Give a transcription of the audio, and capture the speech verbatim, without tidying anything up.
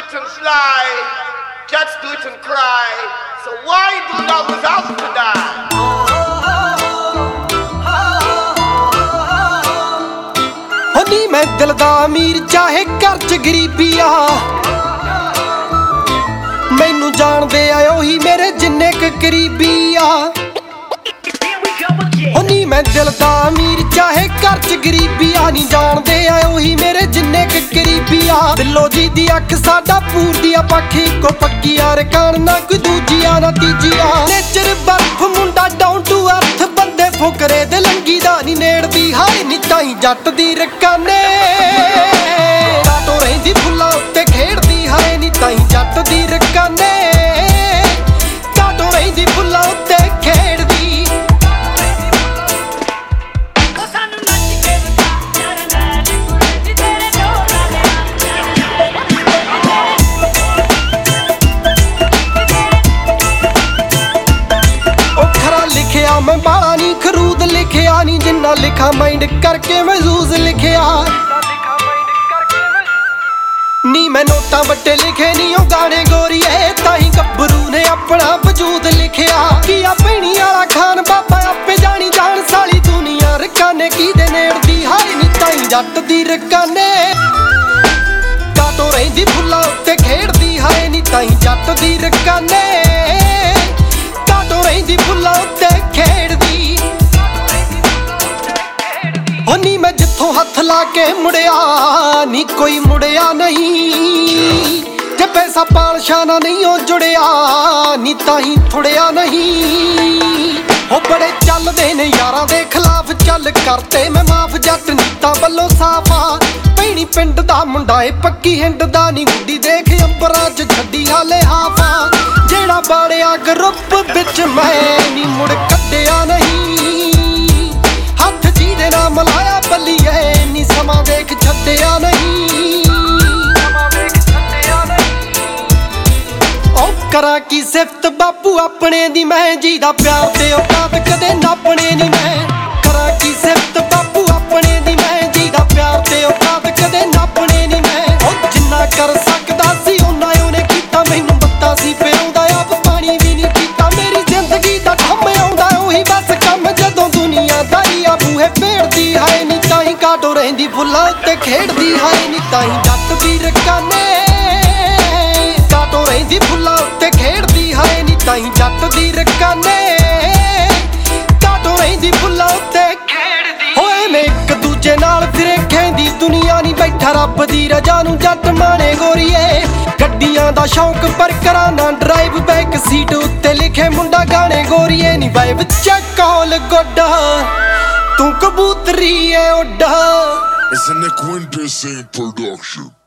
it and fly, cats do it and cry. So why do dogs have to die? ਨੀ ਮੈਂ ਦਿਲ ਦਾ ਅਮੀਰ ਚਾਹੇ ਘਰ ਚ ਗਰੀਬੀ ਆ, ਮੈਨੂੰ ਜਾਣਦੇ ਆ ਉਹੀ ਮੇਰੇ ਜਿੰਨੇ ਕ ਕਰੀਬੀ ਆ। ਨੀ ਮੈਂ ਦਿਲ ਦਾ ਅਮੀਰ ਚਾਹੇ ਘਰ ਚ ਗਰੀਬੀ ਆ, ਨੀ ਜਾਣਦੇ ਆ ਉਹੀ ਮੇਰੇ ਜਿੰਨੇ ਕ ਕਰੀਬੀ ਆ। ਬਿੱਲੋ ਜੀ ਦੀ ਅੱਖ ਸਾਡਾ ਪੂਰਦੀ ਆ ਪੱਖ ਇੱਕੋ ਪੱਕੀ ਆ, ਰਕਾਨ ਨਾ ਕੋਈ ਦੂਜੀ ਆ ਨਾ ਤੀਜੀ ਆ। ਨੇਚਰ ਬਰਫ ਮੁੰਡਾ ਡਾਊਨ ਟੂ ਅਰਥ, ਬੰਦੇ ਫੁਕਰੇ ਦੇ ਲੰਗੀ ਦਾ ਨੀ ਨੇੜਦੀ ਹਾਏ ਨੀ ਤਾਈ ਜੱਟ ਦੀ ਰਕਾਨੇ। ਕਾਟੋ ਰਹਿੰਦੀ ਫੁੱਲਾਂ ਉੱਤੇ ਖੇਡਦੀ ਹਾਏ ਨੀ ਤਾਈ ਜੱਟ ਦੀ ਰਕਾਨੇ। ਕਾਟੋ ਰਹਿੰਦੀ ਫੁੱਲਾਂ ਉੱਤੇ ਖੇਡਦੀ। ਮੈਂ ਬਾਲਾ ਨੀ ਖਰੂਦ ਲਿਖਿਆ ਨੀ, ਜਿੰਨਾ ਲਿਖਾ ਮਾਈਂਡ ਕਰਕੇ ਮਹਿਜ਼ੂਜ਼ ਲਿਖਿਆ ਨੀ। ਮੈਂ ਨੋਟਾਂ ਵੱਟੇ ਲਿਖੇ ਨੀ ਉਹ ਗਾਣੇ ਗੋਰੀਏ, ਤਾਹੀਂ ਗੱਭਰੂ ਨੇ ਆਪਣਾ ਵਜੂਦ ਲਿਖਿਆ। ਕੀ ਆ ਭੈਣੀ ਵਾਲਾ ਖਾਨ ਬਾਬਾ ਆਪੇ ਜਾਣੀ ਜਾਣ, ਸਾਲੀ ਦੁਨੀਆ ਰਕਾਨੇ ਕੀ ਦੇ ਨੇੜਦੀ ਹਾਏ ਨੀ ਤਾਈ ਜੱਟ ਦੀ ਰਕਾਨੇ। ਕਾਟੋ ਰਹਿੰਦੀ ਫੁੱਲਾਂ ਉੱਤੇ ਖੇਡਦੀ ਹਾਏ ਨੀ ਤਾਈ ਜੱਟ ਦੀ ਰਕਾਨੇ। ਕਾਟੋ ਰਹਿੰਦੀ ਫੁੱਲਾਂ ਉੱਤੇ ਖੇਡਦੀ। ਹੋ ਨੀ ਮੈਂ ਜਿੱਥੋਂ ਹੱਥ ਲਾ ਕੇ ਮੁੜਿਆ ਨੀ ਕੋਈ ਮੁੜਿਆ ਨਹੀਂ, ਜੇ ਪੈਸਾ ਪਾਲਸ਼ਾ ਨਾ ਨਹੀਂ ਉਹ ਜੁੜਿਆ ਨੀ ਤਾਹੀਂ ਥੁੜਿਆ ਨਹੀਂ। ਉਹ ਬੜੇ ਚੱਲਦੇ ਨੇ ਯਾਰਾਂ ਦੇ ਖਿਲਾਫ, ਚੱਲ ਕਰਤੇ ਮੈਂ ਮਾਫ ਜੱਟ ਨੀਤਾਂ ਵੱਲੋਂ ਸਾਫਾ। ਭੈਣੀ ਪਿੰਡ ਦਾ ਮੁੰਡਾ ਏ ਪੱਕੀ ਹਿੰਡ ਦਾ ਨੀ, ਗੁੱਡੀ ਦੇਖ ਅੰਬਰਾਂ ਚ ਛੱਡੀ ਹਾਲੇ ਹਾਫਾ। ਜਿਹੜਾ ਬਾੜਿਆ ਗਰੁੱਪ ਵਿੱਚ ਮੈਂ ਨੀ ਮੁੜ ਕੱਢਿਆ ਨਹੀਂ, ਹੱਥ ਜਿਹਦੇ ਨਾਲ ਮਲਾਇਆ ਬੱਲੀਏ ਨੀ ਸਮਾਂ ਦੇਖ ਛੱਡਿਆ ਨਹੀਂ। ਉਹ ਕਰਾਂ ਕੀ ਸਿਫਤ ਬਾਪੂ ਆਪਣੇ ਦੀ ਮੈਂ, ਜੀ ਦਾ ਪਿਆਰ ਤੇ ਔਕਾਤ ਕਦੇ ਨਾਪਣੇ ਨੀ ਮੈਂ। ਕਰਾਂ ਕੀ ਸਿਫਤ ਬਾਪੂ ਆਪਣੇ ਦੀ ਮੈਂ, ਜੀ ਦਾ ਪਿਆਰ ਤੇ ਔਕਾਤ ਕਦੇ ਨਾਪਣੇ ਨੀ ਮੈਂ। ਉਹ ਜਿੰਨਾ ਕਰ ਸਕਦਾ ਸੀ ਉਹਨਾਂ ਉਹਨੇ ਕੀਤਾ, ਮੈਨੂੰ ਬੱਤਾ ਸੀ ਪਿਆਉਂਦਾ ਆਪ ਪਾਣੀ ਵੀ ਨਹੀਂ ਪੀਤਾ। ਮੇਰੀ ਜ਼ਿੰਦਗੀ ਦਾ ਕੰਮ ਆਉਂਦਾ ਉਹੀ ਬਸ ਕੰਮ, ਜਦੋਂ ਦੁਨੀਆਦਾਰੀ ਆ ਬੂਹੇ ਭੇੜਦੀ ਹਾਏ ਨੀ ਤਾਹੀਂ ਕਾਟੋ ਰਹਿੰਦੀ ਫੁੱਲਾਂ ਉੱਤੇ ਖੇਡਦੀ ਹਾਏ ਨੀ ਤਾਹੀਂ ਜੱਟ ਦੀ ਰਕਾਨੇ। ਕਾਟੋ ਰਹਿੰਦੀ ਫੁੱਲਾਂ ਉੱਤੇ ਖੇਡਦੀ ਹਾਏ ਨੀ ਤਾਹੀਂ ਜੱਟ ਦੀ ਰਕਾਨੇ। ਕਾਟੋ ਰਹਿੰਦੀ ਫੁੱਲਾਂ ਉੱਤੇ ਖੇਡਦੀ। ਹੋਏ ਮੈਂ ਇੱਕ ਦੂਜੇ ਨਾਲ ਫਿਰੇ ਖੈਂਦੀ ਦੁਨੀਆ ਨੀ, ਬੈਠਾ ਰੱਬ ਦੀ ਰਜਾ ਨੂੰ ਜੱਟ ਮਾਣੇ ਗੋਰੀਏ। ਗੱਡੀਆਂ ਦਾ ਸ਼ੌਂਕ ਪਰ ਕਰਾਂ ਨਾ ਡਰਾਈਵ, ਬੈਕ ਸੀਟ ਉੱਤੇ ਲਿਖੇ ਮੁੰਡਾ ਗਾਣੇ ਗੋਰੀਏ ਨੀ। ਵਾਈਬ ਚੈੱਕ ਕਾਲ ਗੋਡਾ ਤੂੰ ਕਬੂਤਰੀ ਏ ਉੱਡਾ। It's a Nick Winter production.